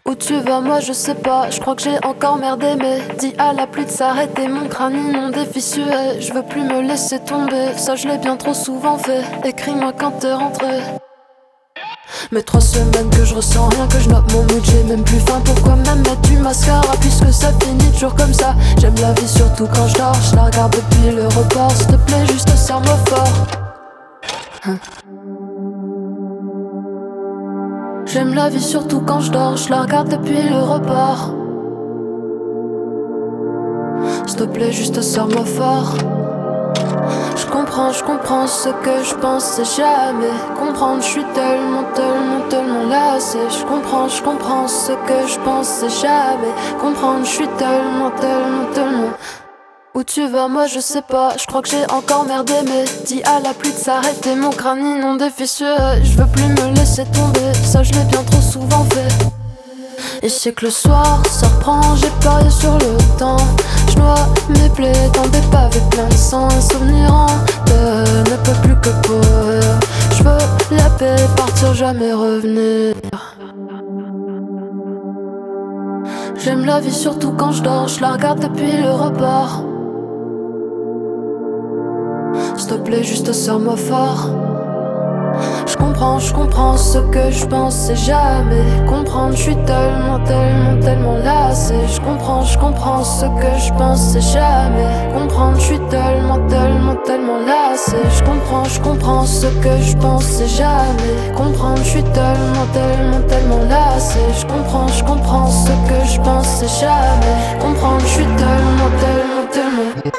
Où tu vas, moi je sais pas, je crois que j'ai encore merdé. Mais dis à la pluie de s'arrêter, mon crâne inondé, fissuré. Je veux plus me laisser tomber, ça je l'ai bien trop souvent fait. Écris-moi quand t'es rentré. Mais 3 semaines que je ressens rien, que je note mon mood, j'ai même plus faim. Pourquoi même mettre du mascara puisque ça finit toujours comme ça. J'aime la vie surtout quand je dors, je la regarde depuis le report. S'il te plaît juste serre-moi fort. J'aime la vie surtout quand je dors, je la regarde depuis le report. S'il te plaît juste serre-moi fort. Je comprends ce que je pense, c'est jamais comprendre. Je suis tellement lassé. Je comprends ce que je pense, c'est jamais comprendre. Je suis tellement. Où tu vas, moi je sais pas, je crois que j'ai encore merdé. Mais dis à la pluie de s'arrêter, mon crâne inondé, fissuré. Je veux plus me laisser tomber, ça je l'ai bien trop souvent fait. Et je sais que le soir ça reprend, j'ai parié sur le temps. Je noie mes plaies dans des pavés pleins de sang. Un souvenir en deux ne peut plus que pourrir. Je veux la paix, partir, jamais revenir. J'aime la vie surtout quand je dors, je la regarde depuis le report. S'il te plaît juste serre-moi fort. Je comprends ce que je pense, c'est jamais comprendre. Je suis tellement lassé. Je comprends ce que je pense, c'est jamais comprendre. Je suis tellement lassé. Je comprends ce que je pense, c'est jamais comprendre. Je suis tellement lassé. Je comprends ce que je pense, c'est jamais comprendre. Je suis tellement